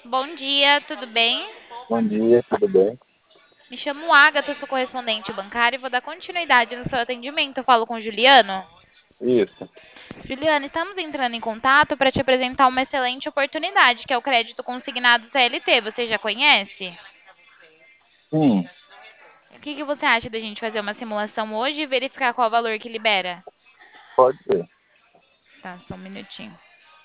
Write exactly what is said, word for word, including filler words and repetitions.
Bom dia, tudo bem? Bom dia, tudo bem? Me chamo Agatha, sou correspondente bancária e vou dar continuidade no seu atendimento. Eu falo com o Juliano. Isso. Juliano, estamos entrando em contato para te apresentar uma excelente oportunidade, que é o crédito consignado C L T. Você já conhece? Sim, O que que você acha da gente fazer uma simulação hoje e verificar qual o valor que libera? pode ser. Tá, só um minutinho.